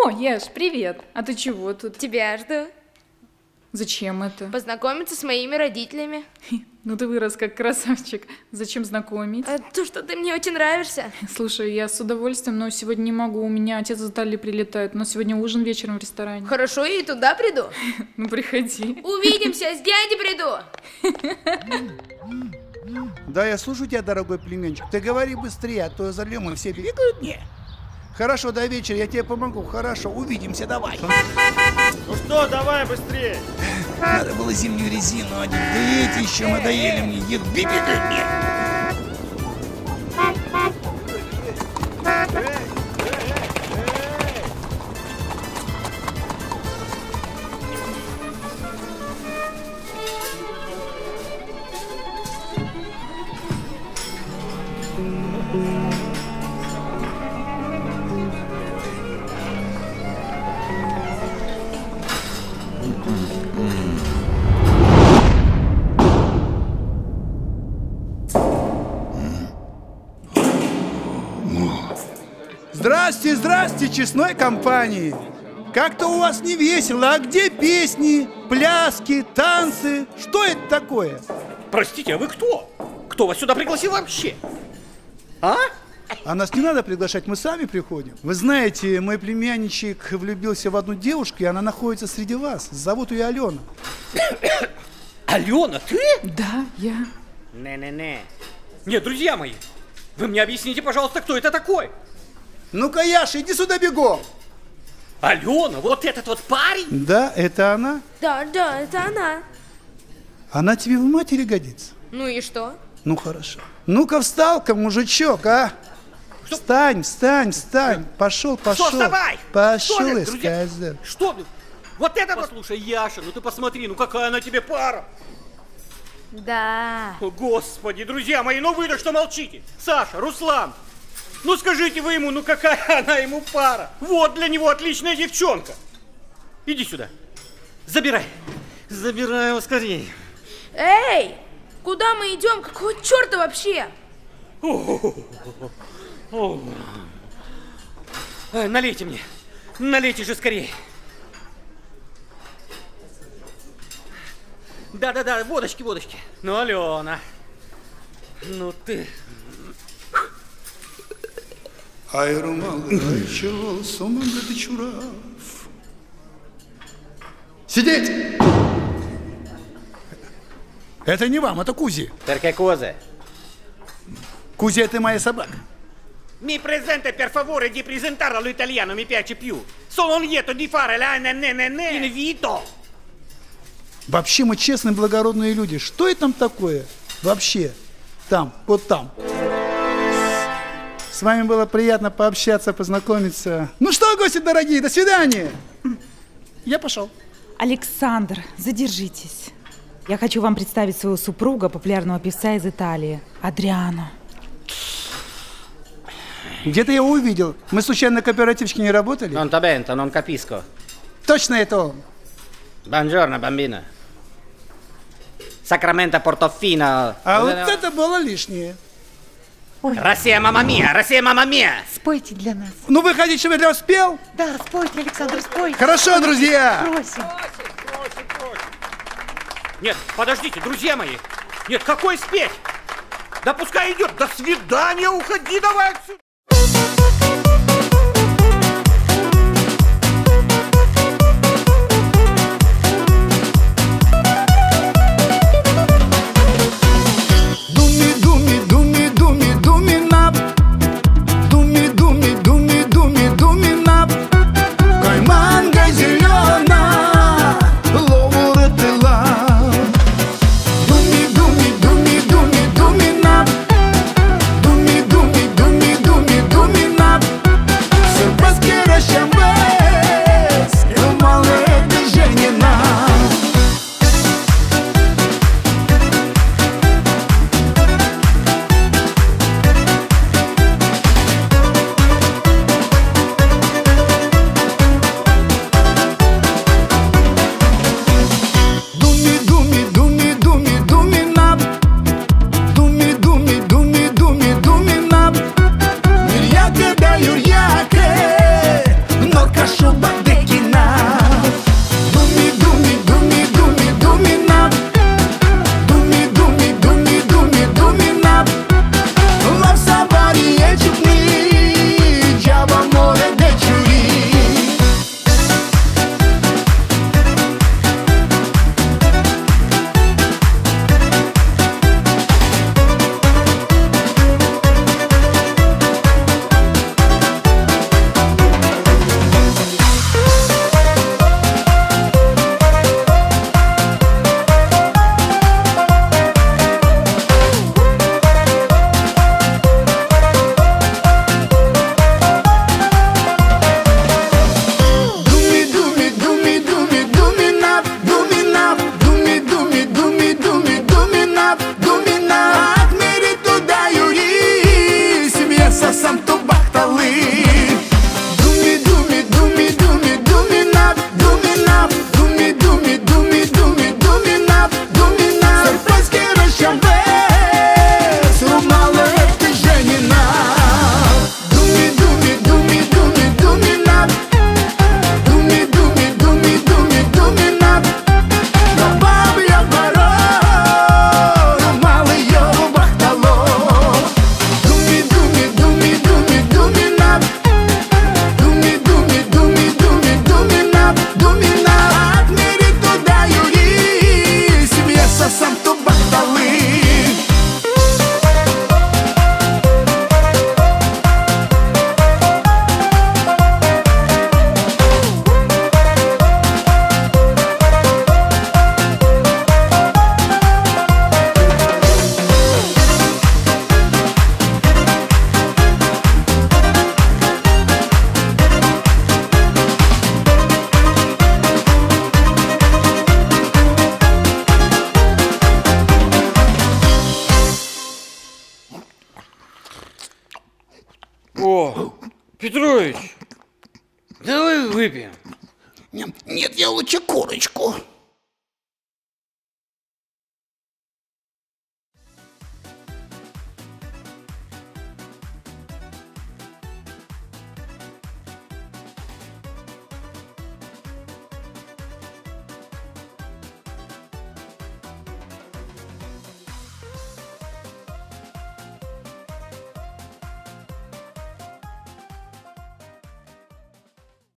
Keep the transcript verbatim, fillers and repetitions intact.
О, Яш, привет. А ты чего тут? Тебя жду. Зачем это? Познакомиться с моими родителями. Ну ты вырос как красавчик. Зачем знакомить? А то, что ты мне очень нравишься. Слушай, я с удовольствием, но сегодня не могу. У меня отец из Италии прилетает. Но сегодня ужин вечером в ресторане. Хорошо, я и туда приду. Ну приходи. Увидимся, с дядей приду. Да, я слушаю тебя, дорогой племянчик. Ты говори быстрее, а то зальем и все бегают мне. Хорошо, до вечера, я тебе помогу. Хорошо, увидимся, давай. Ну что, давай быстрее. Надо было зимнюю резину одеть. Да эти еще надоели мне. Едут, бегают мне. Здрасте, здрасте, честной компании. Как-то у вас не весело. А где песни, пляски, танцы? Что это такое? Простите, а вы кто? Кто вас сюда пригласил вообще? А? А нас не надо приглашать, мы сами приходим. Вы знаете, мой племянничек влюбился в одну девушку, и она находится среди вас. Зовут ее Алена. Алена, ты? Да, я. Не-не-не. Нет, друзья мои, вы мне объясните, пожалуйста, кто это такой? Ну-ка, Яша, иди сюда бегом. Алена, вот этот вот парень? Да, это она. Да, да, это она. Она тебе в матери годится. Ну и что? Ну хорошо. Ну-ка встал-ка, мужичок, а? Что? Встань, встань, встань. Пошел, пошел. Что, вставай? Пошел, Что я ты, друзья? сказал. Что? Вот это вот? Послушай, Яша, ну ты посмотри, ну какая она тебе пара. Да. О, Господи, друзья мои, ну вы-то что молчите? Саша, Руслан, ну скажите вы ему, ну какая она ему пара? Вот для него отличная девчонка. Иди сюда. Забирай. Забирай его скорее. Эй, куда мы идем? Какого черта вообще? Э, налейте мне. Налейте же скорее. Да-да-да, водочки, водочки. Ну, Алена, ну ты... Сидеть! Это не вам, это Кузи. Perché cose? Кузи, это моя собака. Mi presente per favore di presentare all'italiano, mi piace più. Sono lieto di fare la ne-ne-ne-ne invito. Вообще мы честные, благородные люди. Что это там такое? Вообще. Там, вот там. С вами было приятно пообщаться, познакомиться. Ну что, гости дорогие, до свидания. Я пошел. Александр, задержитесь. Я хочу вам представить своего супруга, популярного певца из Италии, Адриано. Где-то я его увидел. Мы случайно на кооперативчике не работали? Non t'avvento, non capisco. Точно это он. Buongiorno, bambina. Sacramento Portofino. А вот это было лишнее. Россия, мама мия, Россия, мама мия. Спойте для нас. Ну вы хотите, чтобы я для вас спел? Да, спойте, Александр, спойте. Хорошо, друзья. Просим. Нет, подождите, друзья мои. Нет, какой спеть? Да пускай идет. До свидания, уходи давай отсюда. Думай, думай, думай, думай, О, Петрович, давай выпьем. Нет, я лучше курочку.